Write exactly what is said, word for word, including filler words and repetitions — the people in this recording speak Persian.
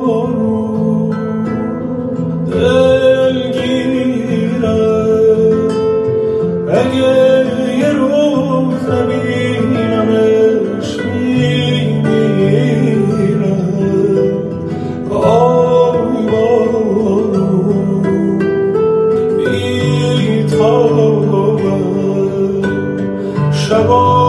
بارون دلگیرم اگه یه روز نبینمش میمیرم آی بارون بی‌تابم شبا